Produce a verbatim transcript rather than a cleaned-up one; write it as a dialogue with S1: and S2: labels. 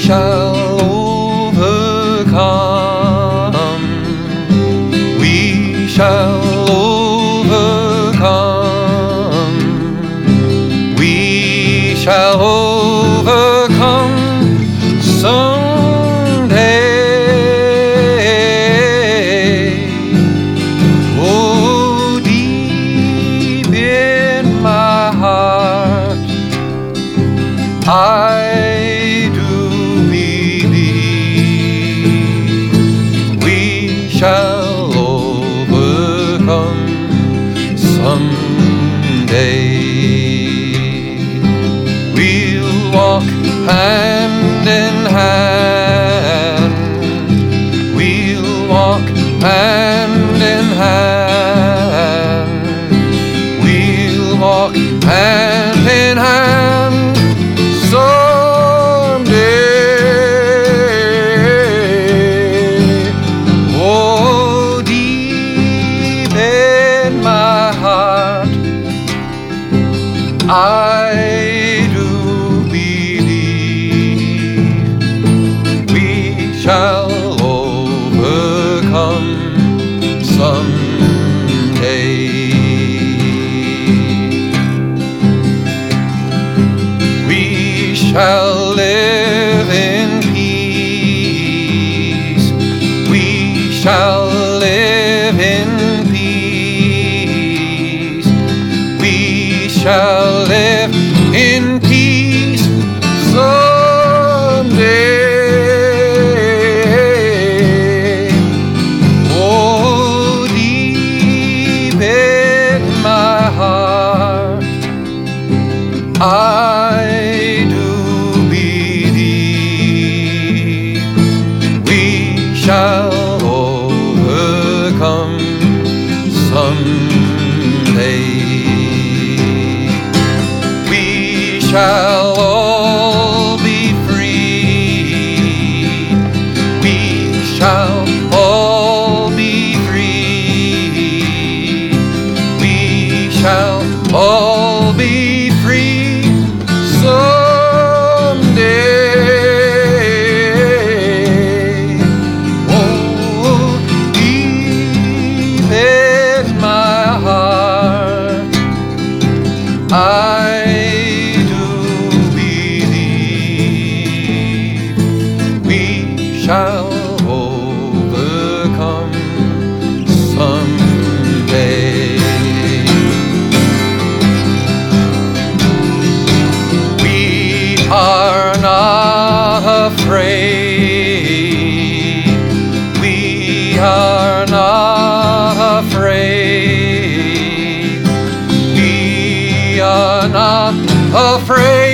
S1: shall overcome. We shall overcome. We shall overcome someday. Oh, deep in my heart, I do believe we shall overcome someday. We'll walk hand in hand. We'll walk hand in hand. We'll walk hand in hand someday. Oh, deep in my heart, I do believe we shall overcome someday. We shall live in peace. We shall live in peace. We shall live in peace someday. Oh, deep in my heart, I do believe we shall overcome someday. We shall all be free. We shall all be free. We shall all be free someday. Oh, deep in my heart, I do believe we shall overcome someday. We are not afraid. We are not afraid. We are not afraid.